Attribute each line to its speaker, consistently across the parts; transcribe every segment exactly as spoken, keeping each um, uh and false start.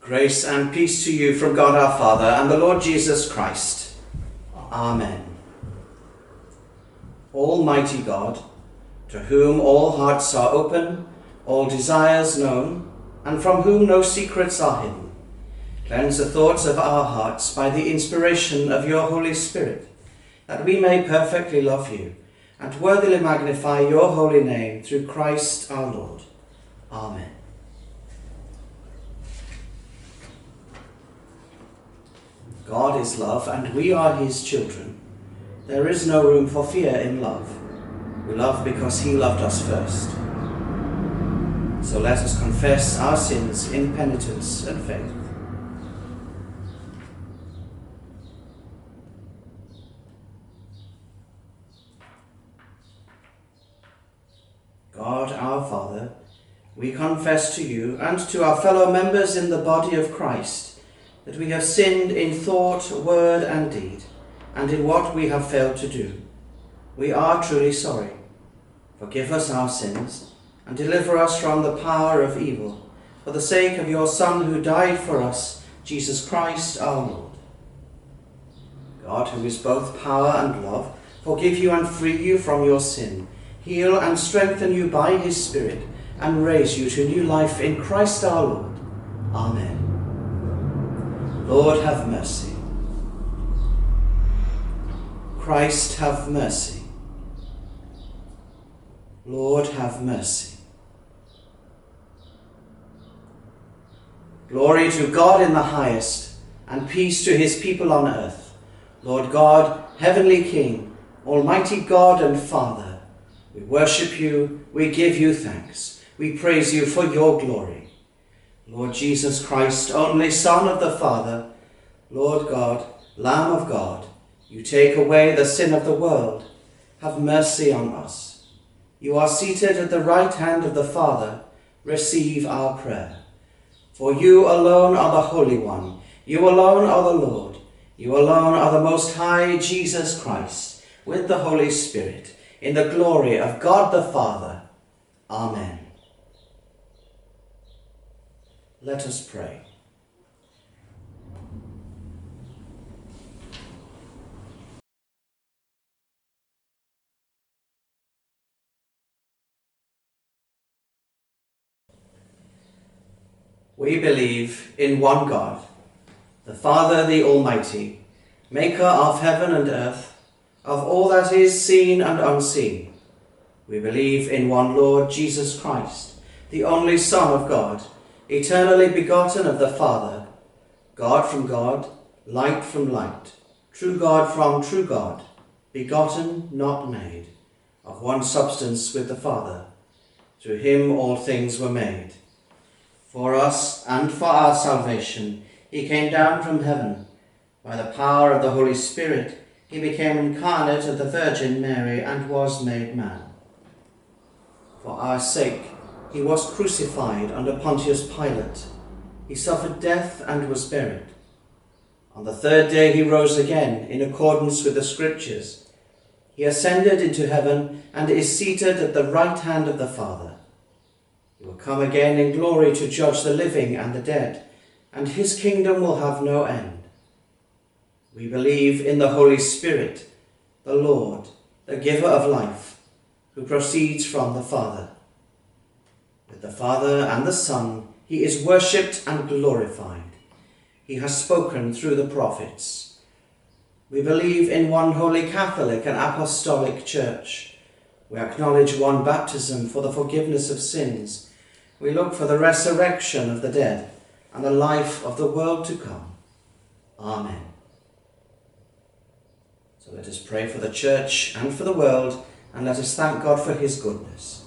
Speaker 1: Grace and peace to you from God our Father and the Lord Jesus Christ. Amen. Almighty God, to whom all hearts are open, all desires known, and from whom no secrets are hidden, cleanse the thoughts of our hearts by the inspiration of your Holy Spirit, that we may perfectly love you and worthily magnify your holy name through Christ our Lord. Amen. God is love, and we are his children. There is no room for fear in love. We love because he loved us first. So let us confess our sins in penitence and faith. God our Father, we confess to you and to our fellow members in the body of Christ that we have sinned in thought, word and deed, and in what we have failed to do. We are truly sorry. Forgive us our sins and deliver us from the power of evil, for the sake of your Son who died for us, Jesus Christ our Lord. God, who is both power and love, forgive you and free you from your sin, heal and strengthen you by his Spirit, and raise you to new life in Christ our Lord. Amen. Lord, have mercy. Christ, have mercy. Lord, have mercy. Glory to God in the highest, and peace to his people on earth. Lord God, heavenly King, almighty God and Father, we worship you, we give you thanks, we praise you for your glory. Lord Jesus Christ, only Son of the Father, Lord God, Lamb of God, you take away the sin of the world. Have mercy on us. You are seated at the right hand of the Father. Receive our prayer. For you alone are the Holy One. You alone are the Lord. You alone are the Most High Jesus Christ, with the Holy Spirit, in the glory of God the Father. Amen. Let us pray. We believe in one God, the Father, the Almighty, maker of heaven and earth, of all that is seen and unseen. We believe in one Lord Jesus Christ, the only Son of God, eternally begotten of the Father, God from God, light from light, true God from true God, begotten, not made, of one substance with the Father. Through him all things were made. For us and for our salvation, he came down from heaven. By the power of the Holy Spirit, he became incarnate of the Virgin Mary and was made man. For our sake, he was crucified under Pontius Pilate. He suffered death and was buried. On the third day he rose again in accordance with the Scriptures. He ascended into heaven and is seated at the right hand of the Father. He will come again in glory to judge the living and the dead, and his kingdom will have no end. We believe in the Holy Spirit, the Lord, the giver of life, who proceeds from the Father. With the Father and the Son, he is worshipped and glorified. He has spoken through the prophets. We believe in one holy Catholic and Apostolic Church. We acknowledge one baptism for the forgiveness of sins. We look for the resurrection of the dead and the life of the world to come. Amen. So let us pray for the Church and for the world, and let us thank God for his goodness.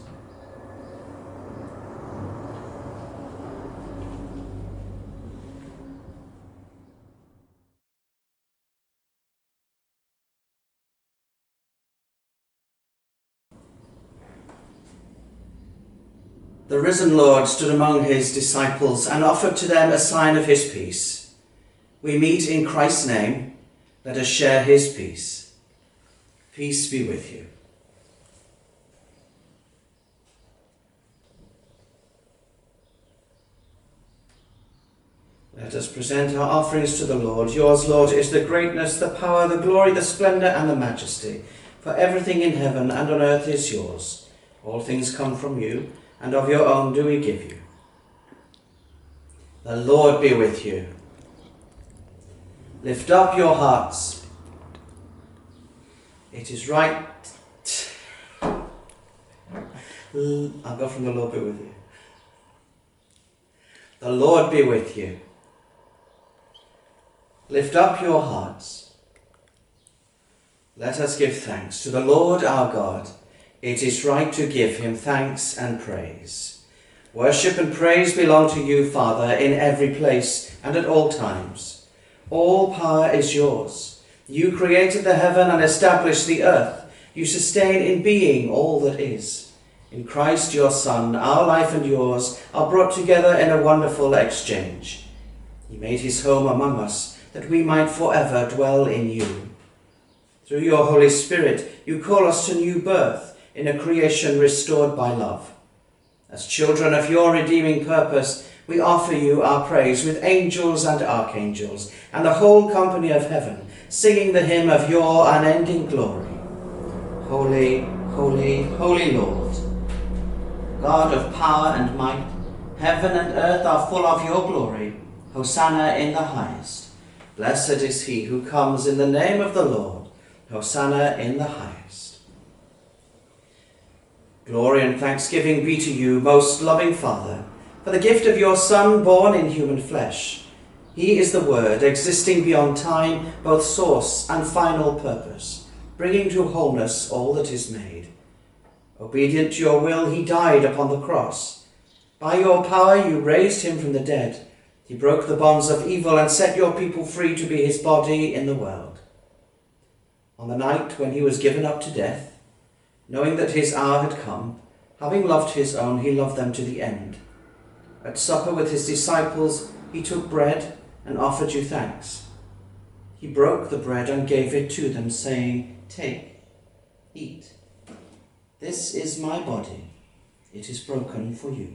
Speaker 1: The risen Lord stood among his disciples and offered to them a sign of his peace. We meet in Christ's name. Let us share his peace. Peace be with you. Let us present our offerings to the Lord. Yours, Lord, is the greatness, the power, the glory, the splendour and the majesty. For everything in heaven and on earth is yours. All things come from you, and of your own do we give you. The Lord be with you. Lift up your hearts. It is right. I'll go from the Lord be with you. The Lord be with you. Lift up your hearts. Let us give thanks to the Lord our God. It is right to give him thanks and praise. Worship and praise belong to you, Father, in every place and at all times. All power is yours. You created the heaven and established the earth. You sustain in being all that is. In Christ your Son, our life and yours are brought together in a wonderful exchange. He made his home among us, that we might forever dwell in you. Through your Holy Spirit, you call us to new birth in a creation restored by love. As children of your redeeming purpose, we offer you our praise with angels and archangels and the whole company of heaven, singing the hymn of your unending glory. Holy, holy, holy Lord, God of power and might, heaven and earth are full of your glory. Hosanna in the highest. Blessed is he who comes in the name of the Lord. Hosanna in the highest. Glory and thanksgiving be to you, most loving Father, for the gift of your Son born in human flesh. He is the Word, existing beyond time, both source and final purpose, bringing to wholeness all that is made. Obedient to your will, he died upon the cross. By your power you raised him from the dead. He broke the bonds of evil and set your people free to be his body in the world. On the night when he was given up to death, knowing that his hour had come, having loved his own, he loved them to the end. At supper with his disciples, he took bread and offered you thanks. He broke the bread and gave it to them, saying, "Take, eat. This is my body. It is broken for you."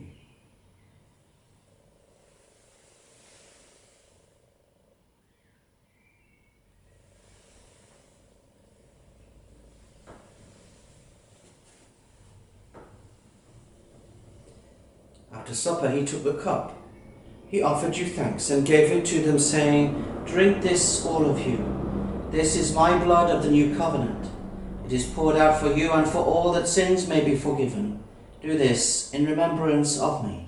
Speaker 1: After supper he took the cup. He offered you thanks and gave it to them, saying, "Drink this, all of you. This is my blood of the new covenant. It is poured out for you and for all, that sins may be forgiven. Do this in remembrance of me."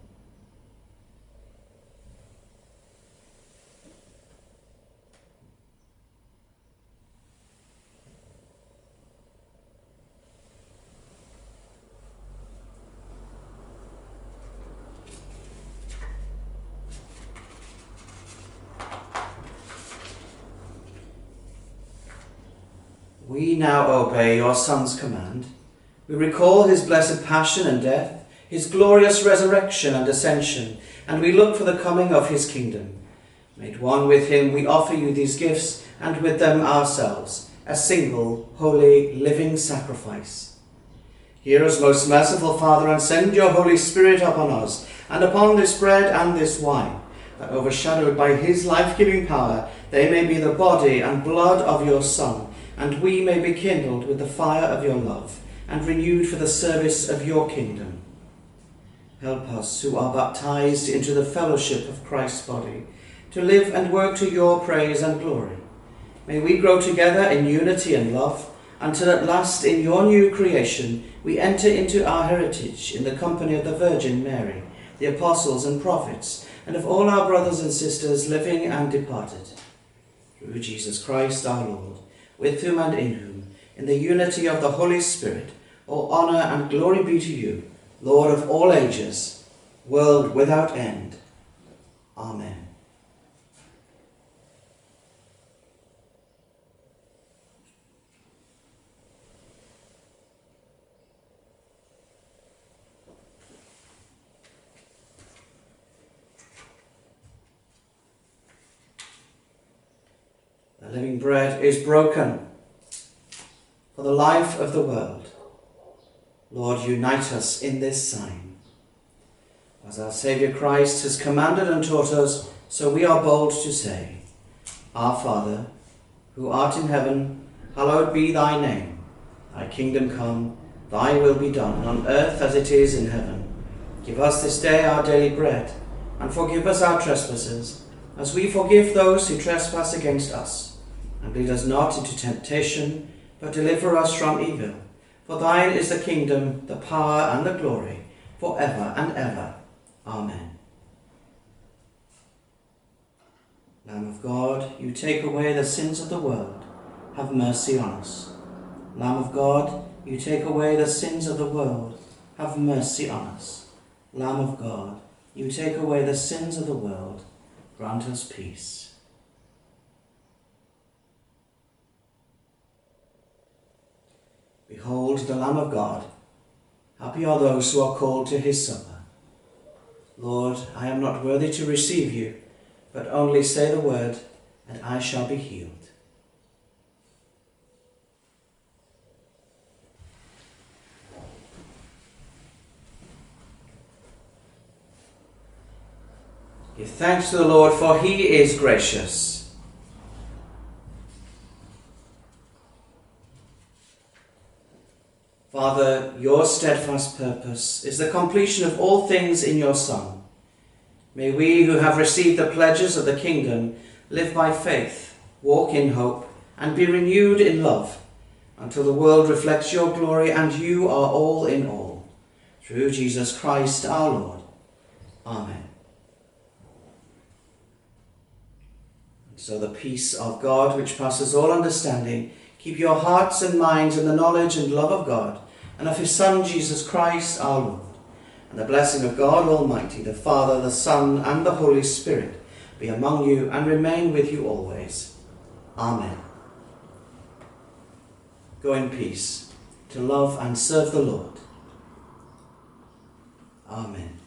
Speaker 1: We now obey your Son's command. We recall his blessed passion and death, his glorious resurrection and ascension, and we look for the coming of his kingdom. Made one with him, we offer you these gifts, and with them ourselves, a single, holy, living sacrifice. Hear us, most merciful Father, and send your Holy Spirit upon us, and upon this bread and this wine, that overshadowed by his life-giving power, they may be the body and blood of your Son, and we may be kindled with the fire of your love, and renewed for the service of your kingdom. Help us who are baptized into the fellowship of Christ's body, to live and work to your praise and glory. May we grow together in unity and love, until at last in your new creation we enter into our heritage in the company of the Virgin Mary, the apostles and prophets, and of all our brothers and sisters living and departed. Through Jesus Christ our Lord, with whom and in whom, in the unity of the Holy Spirit, all honour and glory be to you, Lord of all ages, world without end. Amen. The living bread is broken for the life of the world. Lord, unite us in this sign. As our Saviour Christ has commanded and taught us, So we are bold to say, Our Father, who art in heaven, hallowed be thy name. Thy kingdom come, thy will be done, on earth as it is in heaven. Give us this day our daily bread, and forgive us our trespasses, as we forgive those who trespass against us. And lead us not into temptation, but deliver us from evil. For thine is the kingdom, the power, and the glory, for ever and ever. Amen. Lamb of God, you take away the sins of the world, have mercy on us. Lamb of God, you take away the sins of the world, have mercy on us. Lamb of God, you take away the sins of the world, grant us peace. Behold the Lamb of God. Happy are those who are called to his supper. Lord, I am not worthy to receive you, but only say the word, and I shall be healed. Give thanks to the Lord, for he is gracious. Father, your steadfast purpose is the completion of all things in your Son. May we who have received the pledges of the kingdom live by faith, walk in hope, and be renewed in love, until the world reflects your glory and you are all in all. Through Jesus Christ our Lord. Amen. So the peace of God, which passes all understanding, keep your hearts and minds in the knowledge and love of God, and of his Son, Jesus Christ, our Lord. And the blessing of God Almighty, the Father, the Son, and the Holy Spirit, be among you and remain with you always. Amen. Go in peace to love and serve the Lord. Amen.